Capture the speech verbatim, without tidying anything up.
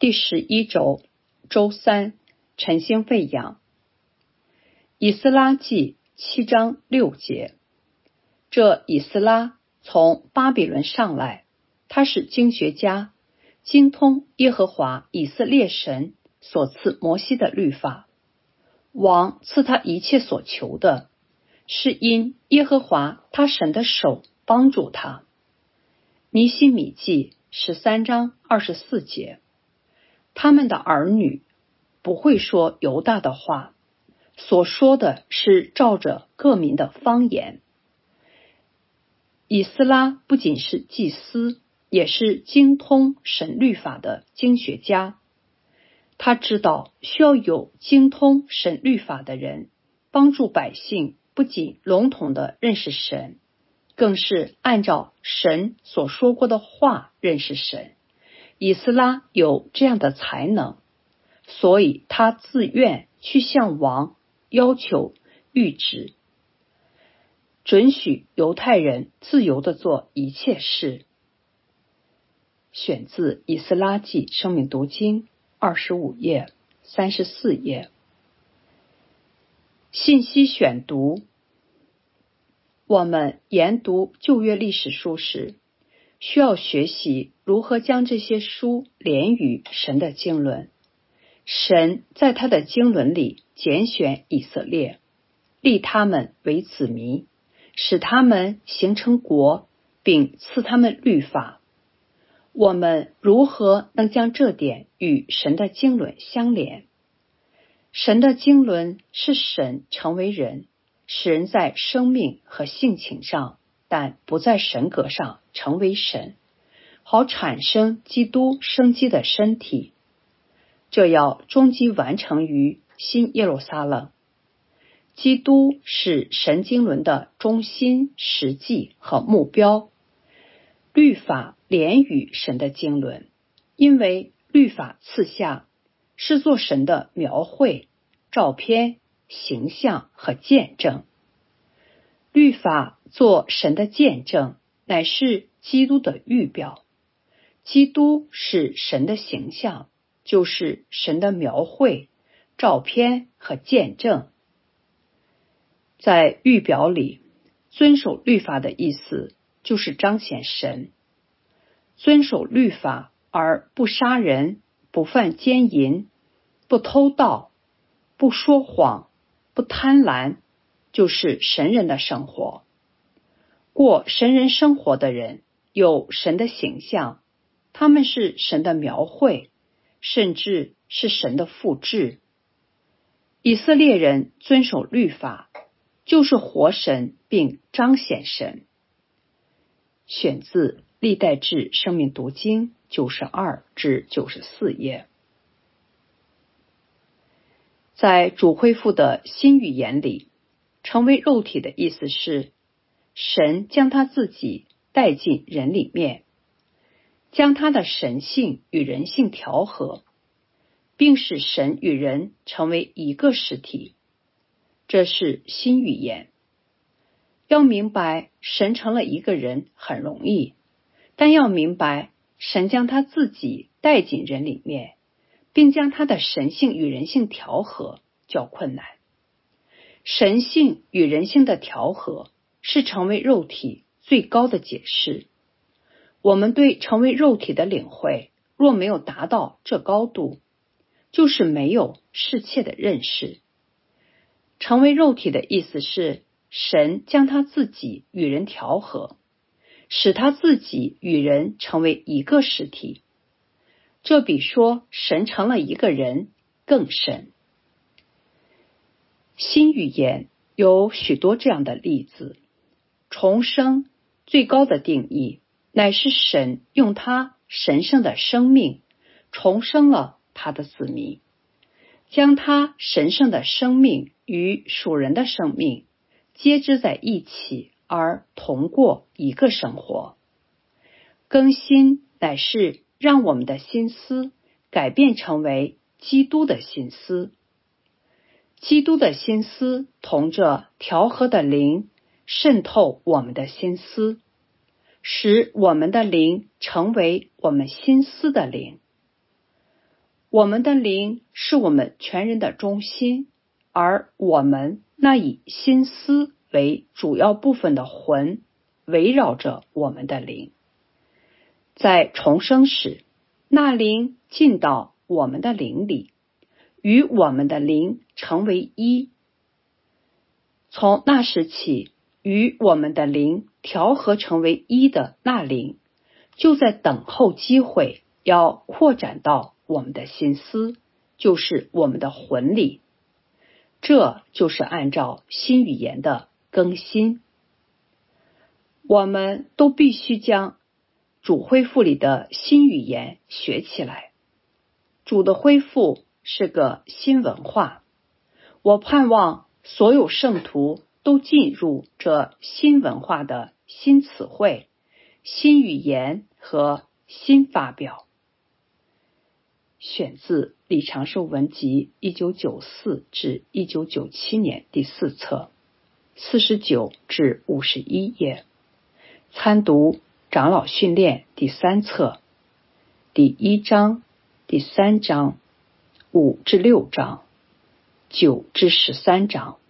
第十一周，周三，晨星喂养。以斯拉记七章六节。这以斯拉从巴比伦上来，他是经学家，精通耶和华以色列神所赐摩西的律法。王赐他一切所求的，是因耶和华他神的手帮助他。尼希米记十三章二十四节。他们的儿女不会说犹大的话，所说的是照着各民的方言。以斯拉不仅是祭司，也是精通神律法的经学家。他知道需要有精通神律法的人，帮助百姓不仅笼统地认识神，更是按照神所说过的话认识神。以斯拉有这样的才能，所以他自愿去向王要求谕旨，准许犹太人自由地做一切事。选自以斯拉记生命读经二十五页、三十四页。信息选读。我们研读旧约历史书时，需要学习如何将这些书连于神的经纶。神在他的经纶里拣选以色列，立他们为子民，使他们形成国，并赐他们律法。我们如何能将这点与神的经纶相连？神的经纶是神成为人，使人在生命和性情上，但不在神格上成为神，好产生基督生机的身体。这要终极完成于新耶路撒冷。基督是神经纶的中心、实际和目标。律法连于神的经纶，因为律法赐下是做神的描绘、照片、形象和见证。律法做神的见证，乃是基督的预表。基督是神的形象，就是神的描绘、照片和见证。在预表里，遵守律法的意思就是彰显神。遵守律法而不杀人、不犯奸淫、不偷盗、不说谎、不贪婪，就是神人的生活。过神人生活的人有神的形象，他们是神的描绘，甚至是神的复制。以色列人遵守律法，就是活神并彰显神。选自历代志生命读经九十二至九十四页。在主恢复的新语言里，成为肉体的意思是神将他自己带进人里面，将他的神性与人性调和，并使神与人成为一个实体。这是新语言。要明白神成了一个人很容易，但要明白神将他自己带进人里面，并将他的神性与人性调和较困难。神性与人性的调和是成为肉体最高的解释。我们对成为肉体的领会，若没有达到这高度，就是没有适切的认识。成为肉体的意思是神将他自己与人调和，使他自己与人成为一个实体。这比说神成了一个人更深。新语言有许多这样的例子。重生最高的定义乃是神用他神圣的生命重生了他的子民，将他神圣的生命与属人的生命接织在一起，而同过一个生活。更新乃是让我们的心思改变成为基督的心思。基督的心思同着调和的灵渗透我们的心思，使我们的灵成为我们心思的灵。 我们的灵是我们全人的中心，而我们那以心思为主要部分的魂围绕着我们的灵。在重生时，那灵进到我们的灵里，与我们的灵成为一。从那时起，与我们的灵调和成为一的那灵，就在等候机会，要扩展到我们的心思，就是我们的魂里。这就是按照新语言的更新。我们都必须将主恢复里的新语言学起来。主的恢复是个新文化，我盼望所有圣徒都进入这新文化的新词汇、新语言和新发表。选自李长寿文集一九九四至一九九七年第四册，四十九至五十一页。参读长老训练第三册，第一章、第三章、五至六章、九至十三章。